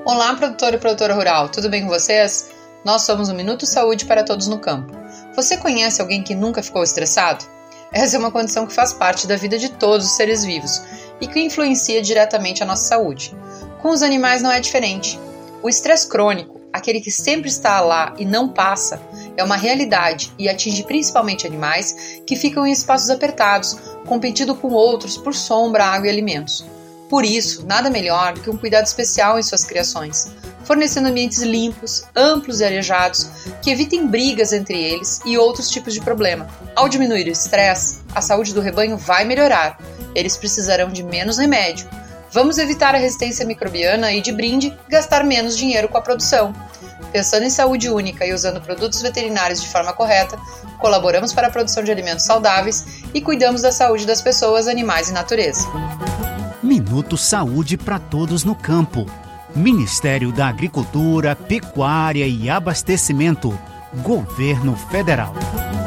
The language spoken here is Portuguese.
Olá, produtor e produtora rural, tudo bem com vocês? Nós somos o Minuto Saúde para Todos no Campo. Você conhece alguém que nunca ficou estressado? Essa é uma condição que faz parte da vida de todos os seres vivos e que influencia diretamente a nossa saúde. Com os animais não é diferente. O estresse crônico, aquele que sempre está lá e não passa, é uma realidade e atinge principalmente animais que ficam em espaços apertados, competindo com outros por sombra, água e alimentos. Por isso, nada melhor do que um cuidado especial em suas criações, fornecendo ambientes limpos, amplos e arejados, que evitem brigas entre eles e outros tipos de problema. Ao diminuir o estresse, a saúde do rebanho vai melhorar. Eles precisarão de menos remédio. Vamos evitar a resistência microbiana e, de brinde, gastar menos dinheiro com a produção. Pensando em saúde única e usando produtos veterinários de forma correta, colaboramos para a produção de alimentos saudáveis e cuidamos da saúde das pessoas, animais e natureza. Minuto Saúde para Todos no Campo. Ministério da Agricultura, Pecuária e Abastecimento. Governo Federal.